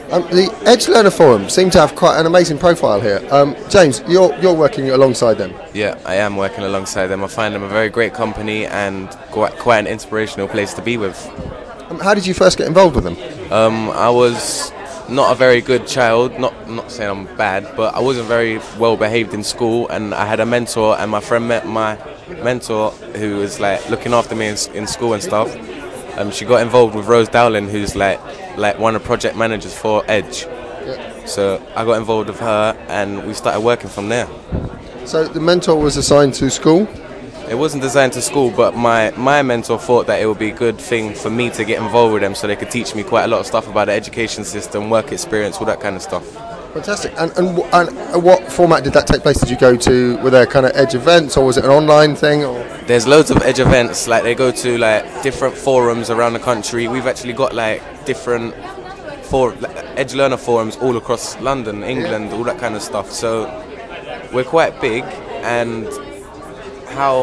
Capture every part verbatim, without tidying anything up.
Um, the Edge Learner Forum seem to have quite an amazing profile here. Um, James, you're you're working alongside them. Yeah, I am working alongside them. I find them a very great company and quite, quite an inspirational place to be with. Um, how did you first get involved with them? Um, I was not a very good child, not not saying I'm bad, but I wasn't very well behaved in school, and I had a mentor, and my friend met my mentor who was like looking after me in, in school and stuff. Um, she got involved with Rose Dowling, who's like like one of the project managers for Edge. Yeah. So I got involved with her, and we started working from there. So the mentor was assigned to school? It wasn't designed to school, but my, my mentor thought that it would be a good thing for me to get involved with them so they could teach me quite a lot of stuff about the education system, work experience, all that kind of stuff. Fantastic. And, and, and what format did that take place? Did you go to, were there kind of Edge events, or was it an online thing? Or? There's loads of Edge events, like they go to like different forums around the country. We've actually got like different for, like, Edge Learner forums all across London, England, all that kind of stuff. So we're quite big, and how...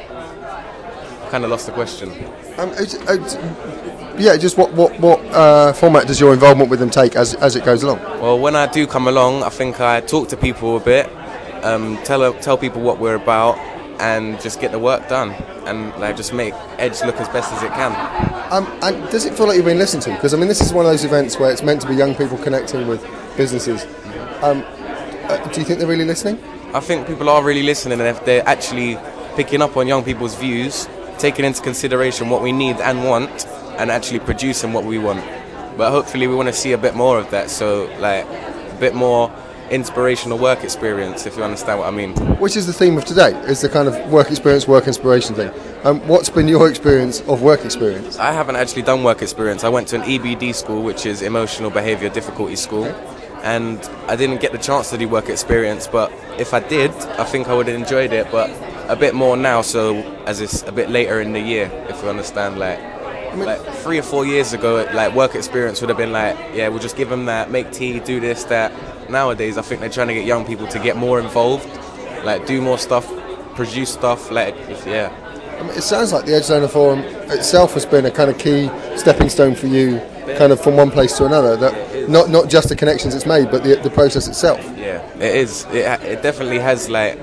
I kind of lost the question. Um, it's, it's, yeah, just what what what uh, format does your involvement with them take as as it goes along? Well, when I do come along, I think I talk to people a bit, um, tell tell people what we're about, and just get the work done, and like just make Edge look as best as it can. Um, and does it feel like you've been listened to? Because I mean, this is one of those events where it's meant to be young people connecting with businesses. Um, uh, do you think they're really listening? I think people are really listening, and if they're actually picking up on young people's views, taking into consideration what we need and want, and actually producing what we want. But hopefully we want to see a bit more of that, so like a bit more inspirational work experience, if you understand what I mean. Which is the theme of today, is the kind of work experience, work inspiration thing. Um, what's been your experience of work experience? I haven't actually done work experience. I went to an E B D school, which is Emotional Behaviour Difficulty School, and I didn't get the chance to do work experience, but if I did, I think I would have enjoyed it, but a bit more now, so as it's a bit later in the year, if you understand. Like, I mean, like three or four years ago, like work experience would have been like, yeah, we'll just give them that, make tea, do this, that. Nowadays, I think they're trying to get young people to get more involved, like do more stuff, produce stuff, like, yeah. I mean, it sounds like the Edge Learner Forum itself has been a kind of key stepping stone for you, kind of from one place to another. That not not just the connections it's made, but the the process itself. Yeah, it is. It, it definitely has like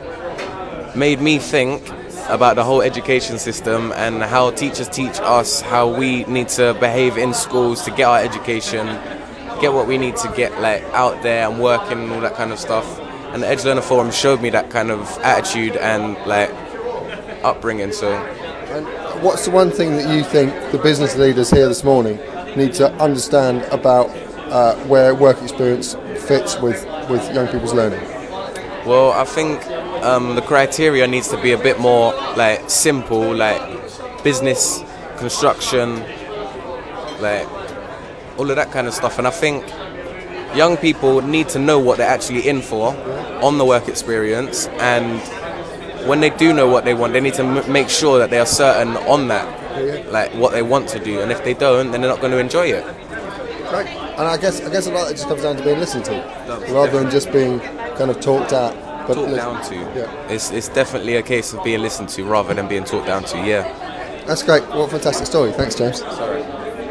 made me think about the whole education system and how teachers teach us how we need to behave in schools to get our education, get what we need to get like out there and working and all that kind of stuff. And the Edge Learner Forum showed me that kind of attitude and like upbringing. So, and what's the one thing that you think the business leaders here this morning need to understand about uh, where work experience fits with, with young people's learning? Well, I think um, the criteria needs to be a bit more like simple, like business, construction, like all of that kind of stuff. And I think young people need to know what they're actually in for on the work experience, and when they do know what they want, they need to m- make sure that they are certain on that, like what they want to do. And if they don't, then they're not going to enjoy it. Great. And I guess I guess a lot of it just comes down to being listened to, rather than just being kind of talked at. But talked listen, down to. Yeah. It's it's definitely a case of being listened to rather than being talked down to. Yeah. That's great. What a fantastic story. Thanks, James. Sorry.